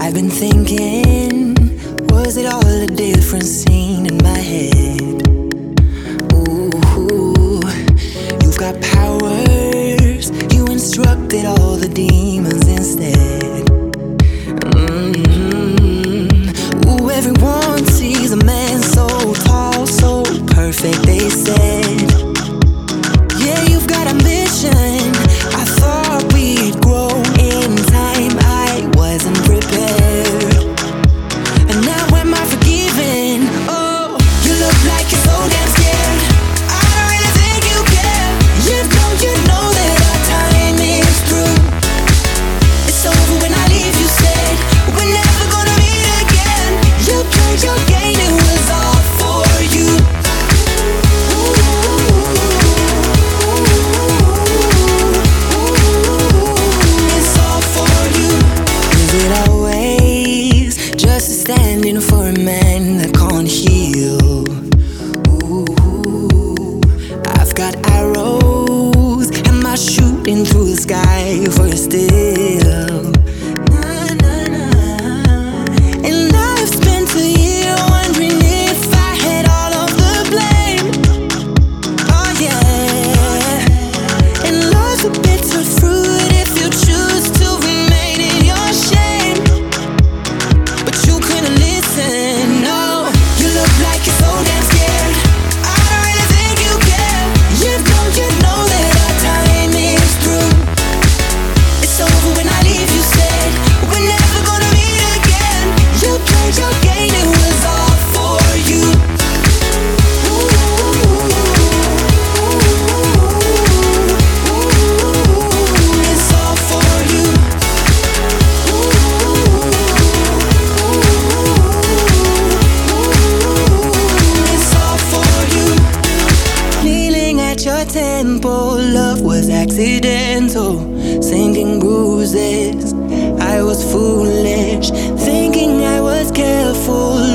I've been thinking, was it all a different scene in my head? Ooh, you've got powers, you instructed all the demons instead. Ooh, everyone sees a man so tall, so perfect, they said. Yeah, you've got ambition, I thought we'd grow in time, I wasn't prepared. And now am I forgiven? Oh, you look like you're so damn scared. I don't really think you care. You know that our time is through. It's over when I leave, you said. We're never gonna meet again. You played your game, it was all for you. It's all for you. Is it always just standing for a man that can't heal? Ooh, I've got arrows, am I shooting through the sky for a still? Nah, nah, nah. And I've spent a year wondering if I had all of the blame. Oh yeah. And life's a bitter fruit if you choose to remain in your shame. But you couldn't listen, no. You look like you're so damn scared. I don't really think you care. You know that our time is through. It's over when I leave, you said. We're never gonna meet again. You played your game, it was all for you. It's all for you. It's all for you. Kneeling at your temple, love was accidental. Sinking bruises, I was foolish. Thinking I was careful,